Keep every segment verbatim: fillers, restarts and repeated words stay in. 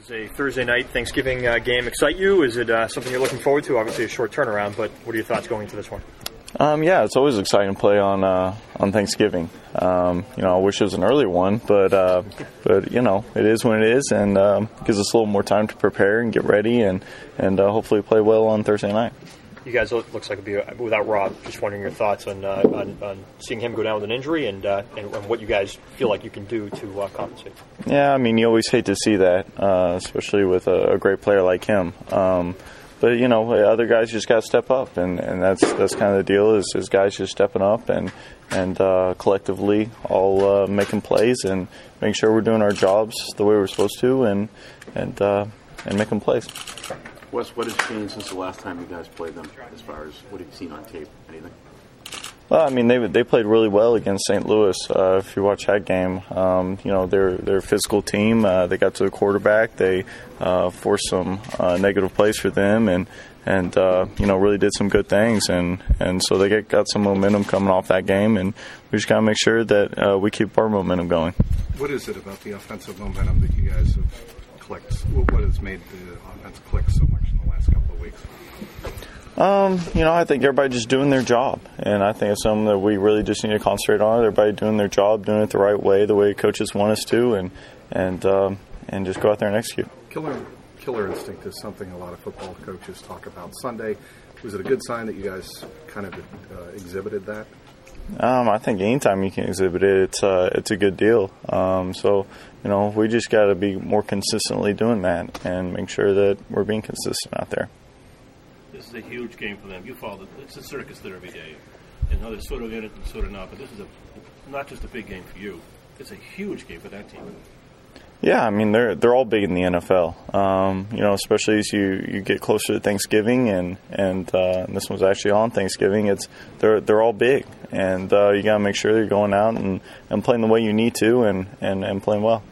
Does a Thursday night Thanksgiving uh, game excite you? Is it uh, something you're looking forward to? Obviously a short turnaround, but what are your thoughts going into this one? Um, yeah, it's always exciting to play on uh, on Thanksgiving. Um, you know, I wish it was an earlier one, but uh, but you know, it is when it is, and um, gives us a little more time to prepare and get ready, and and uh, hopefully play well on Thursday night. You guys look, looks like it'd be without Rob. Just wondering your thoughts on uh, on, on seeing him go down with an injury, and, uh, and and what you guys feel like you can do to uh, compensate. Yeah, I mean, you always hate to see that, uh, especially with a, a great player like him. Um, but you know, other guys just got to step up, and, and that's that's kind of the deal. Is, is guys just stepping up and and uh, collectively all uh, making plays and making sure we're doing our jobs the way we're supposed to, and and uh, and making plays. Wes, what has changed since the last time you guys played them as far as what have you seen on tape? Anything? Well, I mean, they they played really well against Saint Louis. Uh, if you watch that game, um, you know, they're, they're a physical team. Uh, they got to the quarterback. They uh, forced some uh, negative plays for them and, and uh, you know, really did some good things. And, and so they get, got some momentum coming off that game, and we just got to make sure that uh, we keep our momentum going. What is it about the offensive momentum that you guys have clicked? What has made the offense click so much in the last couple of weeks? Um, you know, I think everybody just doing their job, and I think it's something that we really just need to concentrate on. Everybody doing their job, doing it the right way, the way coaches want us to, and and um, and just go out there and execute. Killer, killer instinct is something a lot of football coaches talk about. Sunday, was it a good sign that you guys kind of uh, exhibited that? Um, I think anytime you can exhibit it, it's uh, it's a good deal. Um, so, you know, we just got to be more consistently doing that and make sure that we're being consistent out there. This is a huge game for them. You follow it. It's a circus there every day. And now they're sort of in it and sort of not. But this is a not just a big game for you. It's a huge game for that team. Yeah, I mean, they're they're all big in the N F L. Um, you know, especially as you, you get closer to Thanksgiving, and and, uh, and this one's actually on Thanksgiving. It's they're they're all big, and uh, you got to make sure you're going out and, and playing the way you need to, and, and, and playing well.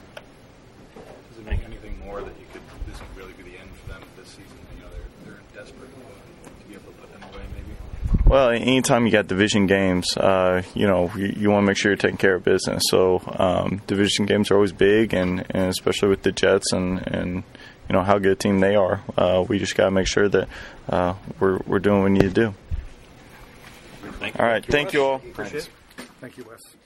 Does it make anything more that you could this could really be the end for them this season? You know, they're they're desperate to be able to put them away, maybe. Well, anytime you got division games, uh, you know, you, you want to make sure you're taking care of business. So um, division games are always big, and, and especially with the Jets and, and you know how good a team they are, uh, we just got to make sure that uh, we're we're doing what we need to do. Thank all right, thank you all. Appreciate it. Thank you, Wes.